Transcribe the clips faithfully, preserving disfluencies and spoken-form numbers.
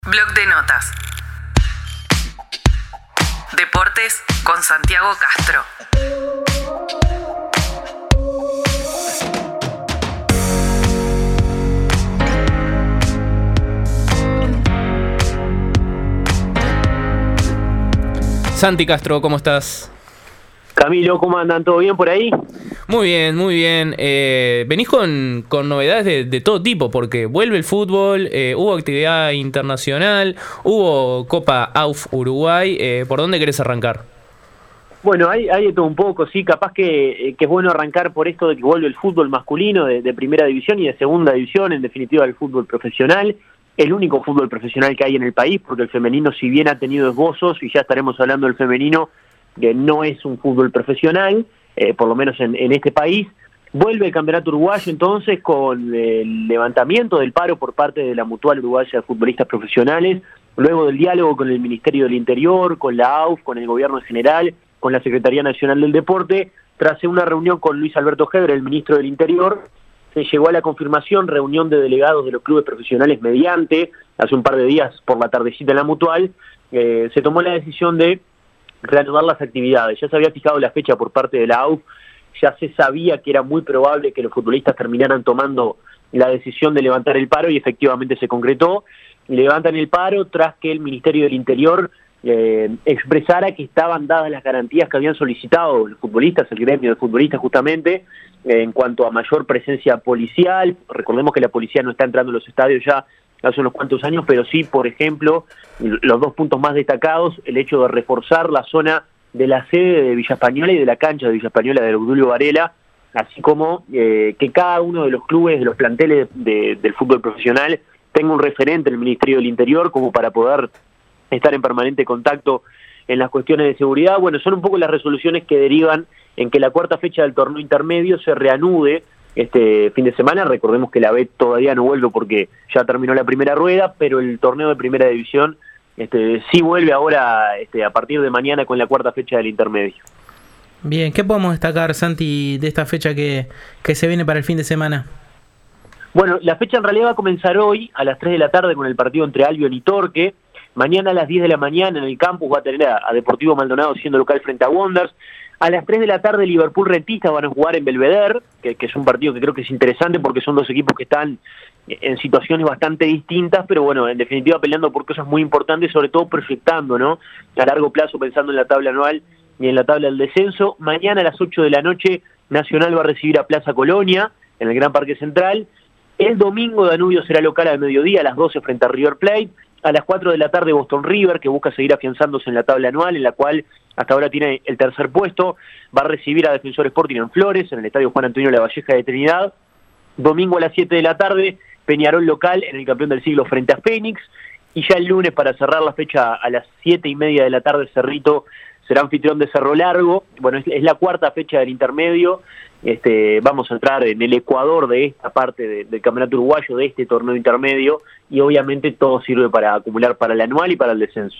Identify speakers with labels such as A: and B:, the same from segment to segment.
A: Blog de notas. Deportes con Santiago Castro.
B: Santi Castro, ¿cómo estás?
C: Camilo, ¿cómo andan? ¿Todo bien por ahí?
B: Muy bien, muy bien. Eh, venís con, con novedades de, de todo tipo, porque vuelve el fútbol, eh, hubo actividad internacional, hubo Copa A U F Uruguay. Eh, ¿Por dónde querés arrancar?
C: Bueno, hay, hay de todo un poco, sí, capaz que, que es bueno arrancar por esto de que vuelve el fútbol masculino de, de primera división y de segunda división, en definitiva el fútbol profesional, el único fútbol profesional que hay en el país, porque el femenino, si bien ha tenido esbozos, y ya estaremos hablando del femenino, que no es un fútbol profesional, eh, por lo menos en, en este país. Vuelve el campeonato uruguayo entonces con el levantamiento del paro por parte de la Mutual Uruguaya de Futbolistas Profesionales, luego del diálogo con el Ministerio del Interior, con la A U F, con el Gobierno en general, con la Secretaría Nacional del Deporte. Tras una reunión con Luis Alberto Heber, el Ministro del Interior, se llegó a la confirmación, reunión de delegados de los clubes profesionales mediante, hace un par de días por la tardecita en la Mutual, eh, se tomó la decisión de reanudar las actividades. Ya se había fijado la fecha por parte de la A U F, ya se sabía que era muy probable que los futbolistas terminaran tomando la decisión de levantar el paro y efectivamente se concretó. Levantan el paro tras que el Ministerio del Interior eh, expresara que estaban dadas las garantías que habían solicitado los futbolistas, el gremio de futbolistas justamente, eh, en cuanto a mayor presencia policial. Recordemos que la policía no está entrando en los estadios ya hace unos cuantos años, pero sí, por ejemplo, los dos puntos más destacados, el hecho de reforzar la zona de la sede de Villa Española y de la cancha de Villa Española de Obdulio Varela, así como eh, que cada uno de los clubes, de los planteles de, del fútbol profesional, tenga un referente en el Ministerio del Interior como para poder estar en permanente contacto en las cuestiones de seguridad. Bueno, son un poco las resoluciones que derivan en que la cuarta fecha del torneo intermedio se reanude este fin de semana. Recordemos que la B todavía no vuelve porque ya terminó la primera rueda, pero el torneo de primera división este, sí vuelve ahora este, a partir de mañana con la cuarta fecha del intermedio.
D: Bien, ¿qué podemos destacar, Santi, de esta fecha que, que se viene para el fin de semana?
C: Bueno, la fecha en realidad va a comenzar hoy a las tres de la tarde con el partido entre Albion y Torque. Mañana a las diez de la mañana en el campus va a tener a, a Deportivo Maldonado siendo local frente a Wanderers. A las tres de la tarde Liverpool Rentistas van a jugar en Belvedere, que, que es un partido que creo que es interesante porque son dos equipos que están en situaciones bastante distintas, pero bueno, en definitiva peleando por cosas muy importantes, sobre todo proyectando, ¿no? A largo plazo, pensando en la tabla anual y en la tabla del descenso. Mañana a las ocho de la noche Nacional va a recibir a Plaza Colonia en el Gran Parque Central. El domingo Danubio será local al mediodía a las doce frente a River Plate. A las cuatro de la tarde Boston River, que busca seguir afianzándose en la tabla anual, en la cual hasta ahora tiene el tercer puesto, va a recibir a Defensor Sporting en Flores, en el Estadio Juan Antonio Lavalleja de Trinidad. Domingo a las siete de la tarde, Peñarol local en el campeón del siglo frente a Fénix. Y ya el lunes, para cerrar la fecha, a las siete y media de la tarde, Cerrito será anfitrión de Cerro Largo. Bueno, es, es la cuarta fecha del intermedio. Este, vamos a entrar en el ecuador de esta parte de, del campeonato uruguayo, de este torneo intermedio, y obviamente todo sirve para acumular para el anual y para el descenso.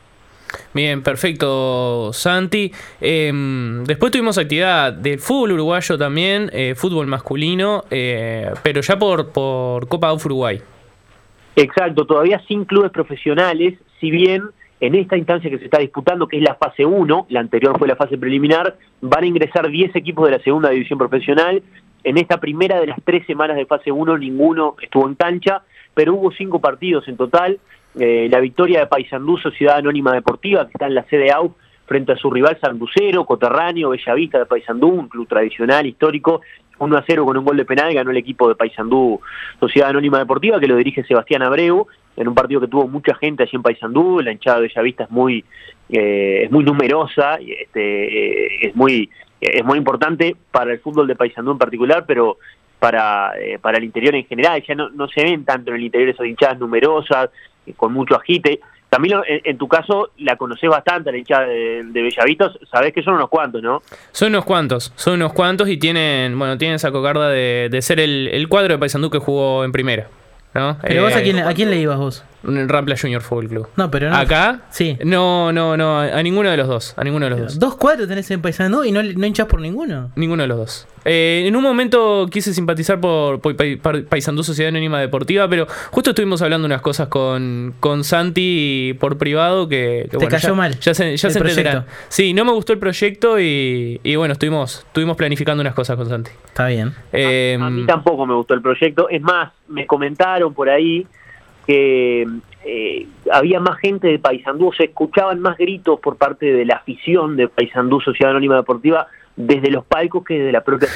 B: Bien, perfecto, Santi. Eh, después tuvimos actividad del fútbol uruguayo también, eh, fútbol masculino, eh, pero ya por, por Copa A U F Uruguay.
C: Exacto, todavía sin clubes profesionales, si bien en esta instancia que se está disputando, que es la fase uno, la anterior fue la fase preliminar, van a ingresar diez equipos de la segunda división profesional. En esta primera de las tres semanas de fase uno, ninguno estuvo en cancha, pero hubo cinco partidos en total. Eh, la victoria de Paysandú, Sociedad Anónima Deportiva, que está en la sede A U F, frente a su rival Sanducero, Coterráneo, Bellavista de Paysandú, un club tradicional, histórico, uno a cero con un gol de penal, ganó el equipo de Paysandú, Sociedad Anónima Deportiva, que lo dirige Sebastián Abreu, en un partido que tuvo mucha gente allí en Paysandú. La hinchada de Bellavista es muy eh, es muy numerosa, este, eh, es muy es muy importante para el fútbol de Paysandú en particular, pero para eh, para el interior en general. Ya no, no se ven tanto en el interior esas hinchadas numerosas, eh, con mucho agite. También en, en tu caso la conocés bastante, la hinchada de, de Bellavista, sabés que son unos cuantos, ¿no?
B: Son unos cuantos, son unos cuantos y tienen, bueno, tienen esa cocarda de, de ser el, el cuadro de Paysandú que jugó en primera, ¿no?
D: Pero
B: eh,
D: vos a quién, a quién le ibas vos?
B: Rampla Junior Fútbol Club.
D: No, pero no.
B: ¿Acá?
D: Sí.
B: No, no, no, a ninguno de los dos. A ninguno de los dos.
D: Dos cuadros tenés en Paysandú y no, no hinchás por ninguno.
B: Ninguno de los dos. Eh, en un momento quise simpatizar por, por Paysandú Sociedad Anónima Deportiva, pero justo estuvimos hablando unas cosas con, con Santi por privado que, que
D: Te
B: bueno,
D: cayó
B: ya,
D: mal.
B: Ya se, ya
D: el
B: se entenderá.
D: proyecto.
B: Sí, no me gustó el proyecto y, y bueno, estuvimos, estuvimos planificando unas cosas con Santi.
D: Está bien.
B: Eh,
C: a, a mí tampoco me gustó el proyecto. Es más, me comentaron por ahí que eh, había más gente de Paysandú, se escuchaban más gritos por parte de la afición de Paysandú Sociedad Anónima Deportiva desde los palcos que desde la propia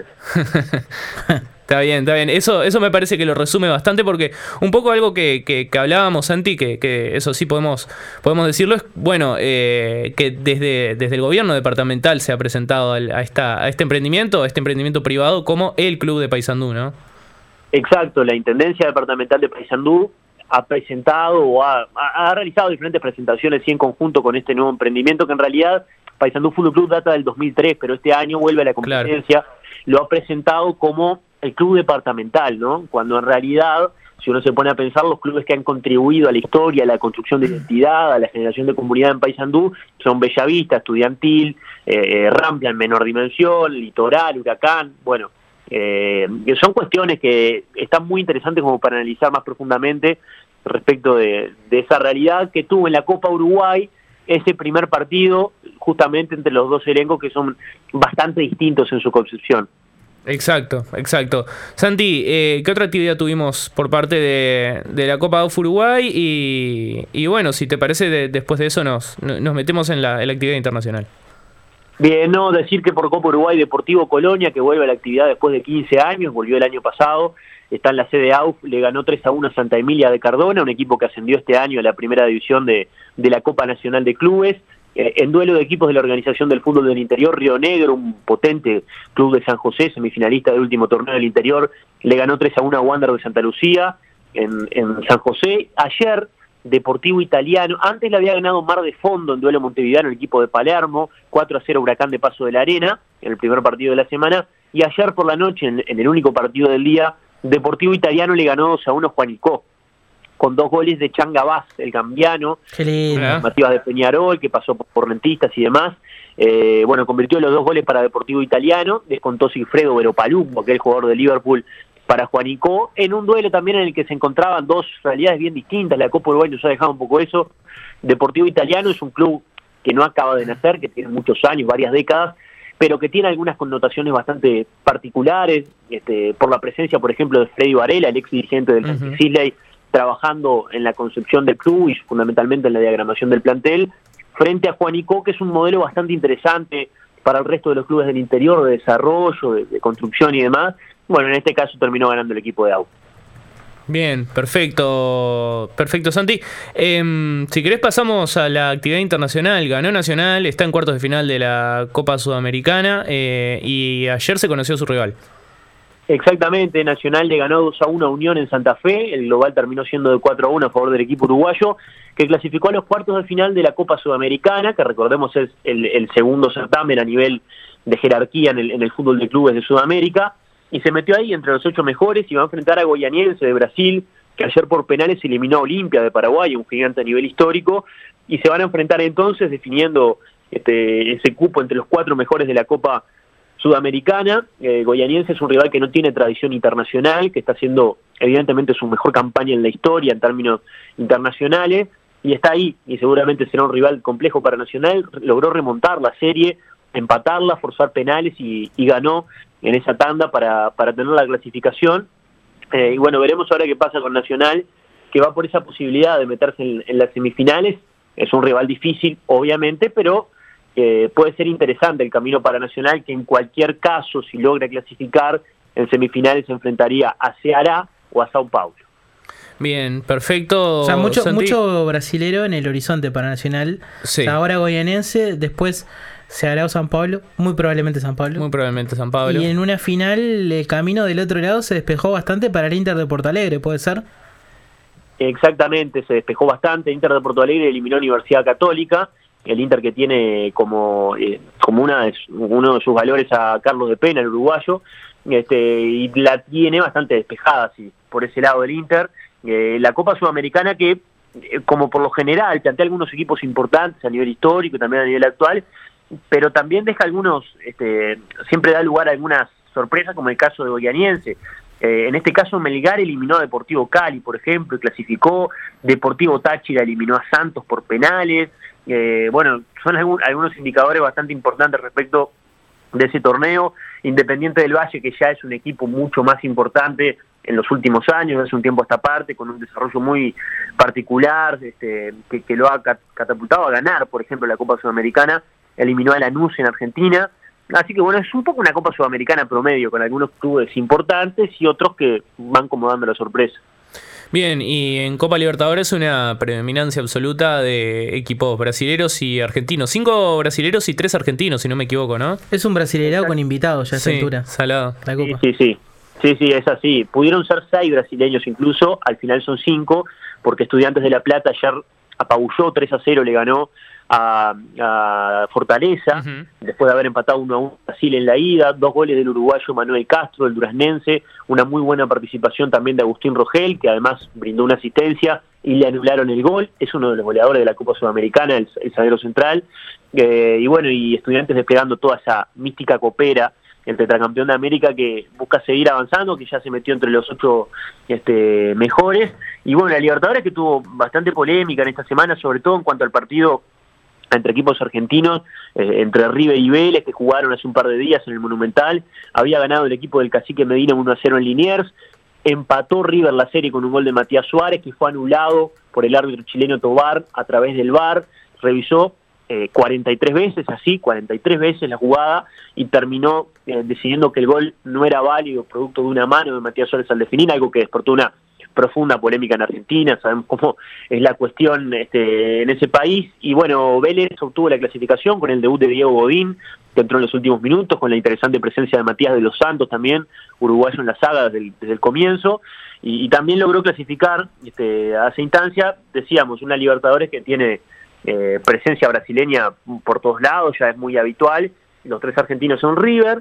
B: Está bien, está bien. Eso, eso me parece que lo resume bastante porque un poco algo que, que, que hablábamos, Santi, que, que eso sí podemos, podemos decirlo, es bueno, eh, que desde, desde el gobierno departamental se ha presentado a, esta, a este emprendimiento, a este emprendimiento privado como el club de Paysandú, ¿no?
C: Exacto, la Intendencia Departamental de Paysandú ha presentado o ha, ha, ha realizado diferentes presentaciones y en conjunto con este nuevo emprendimiento que en realidad Paysandú Fútbol Club data del dos mil tres, pero este año vuelve a la competencia, claro. Lo ha presentado como el club departamental, ¿no? Cuando en realidad, si uno se pone a pensar, los clubes que han contribuido a la historia, a la construcción de identidad, a la generación de comunidad en Paysandú, son Bellavista, Estudiantil, eh, Rampla en menor dimensión, Litoral, Huracán, bueno, eh, son cuestiones que están muy interesantes como para analizar más profundamente respecto de, de esa realidad que tuvo en la Copa Uruguay, ese primer partido justamente entre los dos elencos que son bastante distintos en su concepción.
B: Exacto, exacto. Santi, eh, ¿qué otra actividad tuvimos por parte de, de la Copa A U F Uruguay? Y, y bueno, si te parece, de, después de eso nos, nos metemos en la, en la actividad internacional.
C: Bien, no, decir que por Copa Uruguay Deportivo Colonia, que vuelve a la actividad después de quince años, volvió el año pasado, está en la sede A U F, le ganó tres a uno a Santa Emilia de Cardona, un equipo que ascendió este año a la primera división de, de la Copa Nacional de Clubes. Eh, en duelo de equipos de la Organización del Fútbol del Interior, Río Negro, un potente club de San José, semifinalista del último torneo del Interior, le ganó tres a uno a Wander de Santa Lucía en, en San José. Ayer, Deportivo Italiano, antes le había ganado Mar de Fondo en duelo montevideano el equipo de Palermo, cuatro a cero Huracán de Paso de la Arena, en el primer partido de la semana, y ayer por la noche, en, en el único partido del día, Deportivo Italiano le ganó dos a uno a Juanicó, con dos goles de Changa Vaz, el cambiano, Matías de Peñarol, que pasó por Rentistas y demás. Eh, bueno, convirtió los dos goles para Deportivo Italiano, descontó Silfredo Veropalumbo, aquel jugador de Liverpool, para Juanicó, en un duelo también en el que se encontraban dos realidades bien distintas. La Copa Uruguay nos ha dejado un poco eso. Deportivo Italiano es un club que no acaba de nacer, que tiene muchos años, varias décadas, pero que tiene algunas connotaciones bastante particulares, este, por la presencia, por ejemplo, de Freddy Varela, el ex dirigente del uh-huh. Sisley, trabajando en la concepción del club y fundamentalmente en la diagramación del plantel, frente a Juanicó, que es un modelo bastante interesante para el resto de los clubes del interior, de desarrollo, de, de construcción y demás. Bueno, en este caso terminó ganando el equipo de A U.
B: Bien, perfecto, perfecto, Santi. Eh, si querés pasamos a la actividad internacional. Ganó Nacional, está en cuartos de final de la Copa Sudamericana eh, y ayer se conoció su rival.
C: Exactamente, Nacional le ganó dos a uno a Unión en Santa Fe, el global terminó siendo de cuatro a uno a favor del equipo uruguayo, que clasificó a los cuartos de final de la Copa Sudamericana, que recordemos es el, el segundo certamen a nivel de jerarquía en el, en el fútbol de clubes de Sudamérica, y se metió ahí entre los ocho mejores y va a enfrentar a Goianiense de Brasil, que ayer por penales eliminó a Olimpia de Paraguay, un gigante a nivel histórico, y se van a enfrentar entonces definiendo este, ese cupo entre los cuatro mejores de la Copa Sudamericana. eh, Goianiense es un rival que no tiene tradición internacional, que está haciendo evidentemente su mejor campaña en la historia en términos internacionales, y está ahí, y seguramente será un rival complejo para Nacional. Logró remontar la serie, empatarla, forzar penales y, y ganó en esa tanda para, para tener la clasificación. Eh, y bueno, veremos ahora qué pasa con Nacional, que va por esa posibilidad de meterse en, en las semifinales. Es un rival difícil, obviamente, pero Eh, puede ser interesante el camino para Nacional, que en cualquier caso, si logra clasificar, en semifinales se enfrentaría a Ceará o a Sao Paulo.
B: Bien, perfecto.
D: O sea, mucho, mucho brasilero en el horizonte para Nacional.
B: Sí.
D: O sea, ahora Goianiense, después Ceará o San Pablo, muy probablemente San Pablo.
B: Muy probablemente San Pablo.
D: Y en una final, el camino del otro lado se despejó bastante para el Inter de Porto Alegre, ¿puede ser?
C: Exactamente, se despejó bastante. Inter de Porto Alegre eliminó a Universidad Católica. El Inter que tiene como eh, como una de, uno de sus valores a Carlos de Pena, el uruguayo, este, y la tiene bastante despejada, sí, por ese lado del Inter. Eh, la Copa Sudamericana que, eh, como por lo general, plantea algunos equipos importantes a nivel histórico y también a nivel actual, pero también deja algunos, este, siempre da lugar a algunas sorpresas, como el caso de Goianiense. Eh, en este caso, Melgar eliminó a Deportivo Cali, por ejemplo, y clasificó. Deportivo Táchira eliminó a Santos por penales. Eh, bueno, son algún, algunos indicadores bastante importantes respecto de ese torneo. Independiente del Valle, que ya es un equipo mucho más importante en los últimos años, hace un tiempo a esta parte, con un desarrollo muy particular, este, que, que lo ha catapultado a ganar, por ejemplo, la Copa Sudamericana, eliminó a Lanús en Argentina. Así que bueno, es un poco una Copa Sudamericana promedio, con algunos clubes importantes y otros que van como dando la sorpresa.
B: Bien, y en Copa Libertadores una predominancia absoluta de equipos brasileros y argentinos. Cinco brasileros y tres argentinos, si no me equivoco, ¿no?
D: Es un brasileirado con invitados ya a esta
B: Sí,
D: altura.
B: salado.
D: La Copa.
C: Sí, sí, sí. Sí, sí, es así. Pudieron ser seis brasileños incluso, al final son cinco, porque Estudiantes de La Plata ayer apabulló tres a cero, le ganó a, a Fortaleza, uh-huh. después de haber empatado uno a uno Brasil en la ida, dos goles del uruguayo Manuel Castro, el duraznense, una muy buena participación también de Agustín Rogel, que además brindó una asistencia y le anularon el gol, es uno de los goleadores de la Copa Sudamericana, el, el zaguero central, eh, y bueno, y Estudiantes desplegando toda esa mística copera, el tetracampeón de América que busca seguir avanzando, que ya se metió entre los ocho este, mejores, y bueno, la Libertadores que tuvo bastante polémica en esta semana, sobre todo en cuanto al partido entre equipos argentinos, eh, entre River y Vélez, que jugaron hace un par de días en el Monumental. Había ganado el equipo del Cacique Medina uno a cero en Liniers, empató River la serie con un gol de Matías Suárez, que fue anulado por el árbitro chileno Tobar a través del V A R, revisó eh, cuarenta y tres veces, así, cuarenta y tres veces la jugada, y terminó eh, decidiendo que el gol no era válido, producto de una mano de Matías Suárez al definir, algo que despertó una profunda polémica en Argentina. Sabemos cómo es la cuestión este, en ese país, y bueno, Vélez obtuvo la clasificación con el debut de Diego Godín, que entró en los últimos minutos, con la interesante presencia de Matías de los Santos también, uruguayo en la saga desde el, desde el comienzo, y, y también logró clasificar este, a esa instancia. Decíamos, una Libertadores que tiene eh, presencia brasileña por todos lados, ya es muy habitual. Los tres argentinos son River,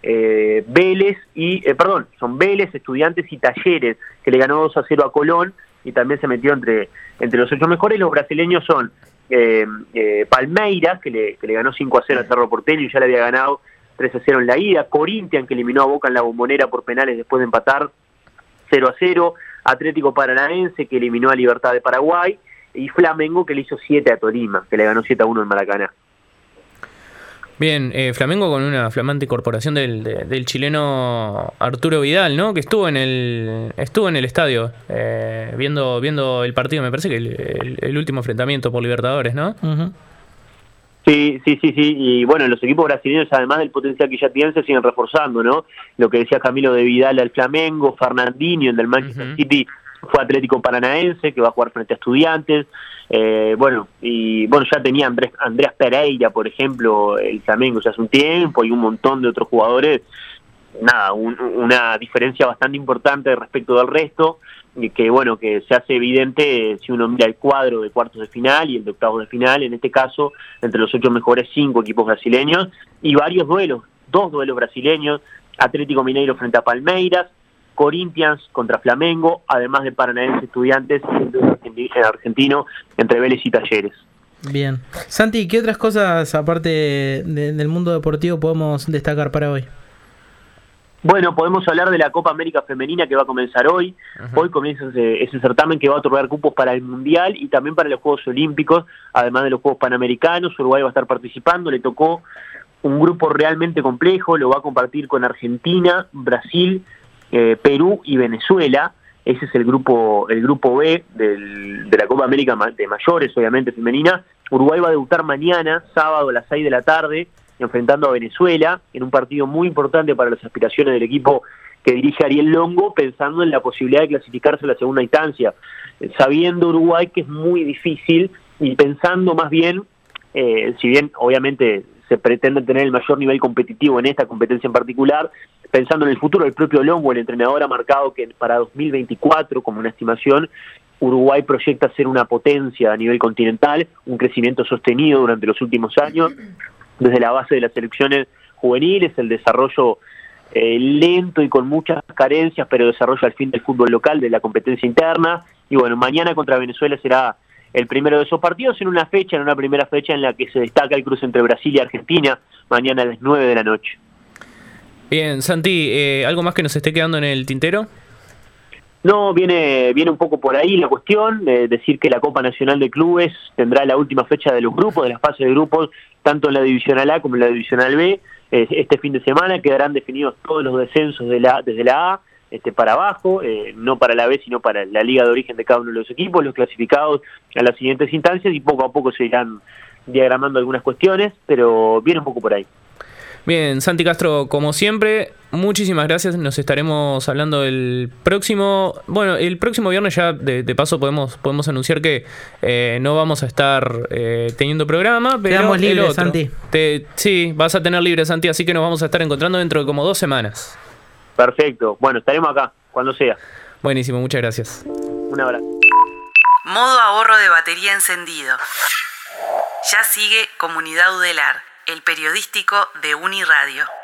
C: Eh, Vélez y, eh, perdón, son Vélez, Estudiantes y Talleres, que le ganó dos a cero a Colón y también se metió entre, entre los ocho mejores. Los brasileños son eh, eh, Palmeiras, que le, que le ganó cinco a cero a Cerro Porteño y ya le había ganado tres a cero en la ida. Corinthians, que eliminó a Boca en la Bombonera por penales después de empatar cero a cero. Atlético Paranaense, que eliminó a Libertad de Paraguay. Y Flamengo, que le hizo siete a Tolima, que le ganó siete a uno en Maracaná.
B: Bien, eh, Flamengo con una flamante incorporación del, de, del chileno Arturo Vidal, ¿no? Que estuvo en el estuvo en el estadio eh, viendo viendo el partido, me parece que el, el, el último enfrentamiento por Libertadores, ¿no? Uh-huh.
C: Sí, sí, sí, sí, y bueno, los equipos brasileños, además del potencial que ya tienen, se siguen reforzando, ¿no? Lo que decía Camilo de Vidal al Flamengo, Fernandinho, el del Manchester uh-huh. City, fue Atlético Paranaense, que va a jugar frente a Estudiantes. Eh, bueno, y bueno, ya tenía Andrés, Andreas Pereira, por ejemplo, el Flamengo ya hace un tiempo, y un montón de otros jugadores. Nada, un, una diferencia bastante importante respecto del resto, y que bueno, que se hace evidente si uno mira el cuadro de cuartos de final y el de octavos de final, en este caso, entre los ocho mejores cinco equipos brasileños, y varios duelos, dos duelos brasileños, Atlético Mineiro frente a Palmeiras, Corinthians contra Flamengo, además de Paranaense, Estudiantes y el argentino entre Vélez y Talleres.
D: Bien. Santi, ¿qué otras cosas aparte de, de, del mundo deportivo podemos destacar para hoy?
C: Bueno, podemos hablar de la Copa América Femenina que va a comenzar hoy. Uh-huh. Hoy comienza ese, ese certamen que va a otorgar cupos para el Mundial y también para los Juegos Olímpicos, además de los Juegos Panamericanos. Uruguay va a estar participando, le tocó un grupo realmente complejo, lo va a compartir con Argentina, Brasil, Eh, Perú y Venezuela. Ese es el grupo el grupo B del, de la Copa América de mayores, obviamente femenina. Uruguay va a debutar mañana, sábado a las seis de la tarde, enfrentando a Venezuela, en un partido muy importante para las aspiraciones del equipo que dirige Ariel Longo, pensando en la posibilidad de clasificarse a la segunda instancia, sabiendo Uruguay que es muy difícil, y pensando más bien, eh, si bien obviamente se pretende tener el mayor nivel competitivo en esta competencia en particular, pensando en el futuro. El propio Longo, el entrenador, ha marcado que para dos mil veinticuatro, como una estimación, Uruguay proyecta ser una potencia a nivel continental, un crecimiento sostenido durante los últimos años, desde la base de las selecciones juveniles, el desarrollo eh, lento y con muchas carencias, pero desarrolla al fin del fútbol local, de la competencia interna. Y bueno, mañana contra Venezuela será el primero de esos partidos en una fecha, en una primera fecha en la que se destaca el cruce entre Brasil y Argentina, mañana a las nueve de la noche.
B: Bien, Santi, eh, ¿algo más que nos esté quedando en el tintero?
C: No, viene viene un poco por ahí la cuestión, eh, decir que la Copa Nacional de Clubes tendrá la última fecha de los grupos, de las fases de grupos, tanto en la Divisional A como en la Divisional B. Eh, este fin de semana quedarán definidos todos los descensos de la, desde la A este, para abajo, eh, no para la B, sino para la liga de origen de cada uno de los equipos, los clasificados a las siguientes instancias, y poco a poco se irán diagramando algunas cuestiones, pero viene un poco por ahí.
B: Bien, Santi Castro, como siempre, muchísimas gracias. Nos estaremos hablando el próximo, bueno, el próximo viernes ya de, de paso podemos podemos anunciar que eh, no vamos a estar eh, teniendo programa, pero
D: quedamos
B: el
D: libres,
B: otro,
D: Santi.
B: Te, sí, vas a tener libre, Santi, así que nos vamos a estar encontrando dentro de como dos semanas.
C: Perfecto, bueno, estaremos acá, cuando sea.
B: Buenísimo, muchas gracias.
C: Un abrazo.
A: Modo ahorro de batería encendido. Ya sigue Comunidad Udelar, el periodístico de Uniradio.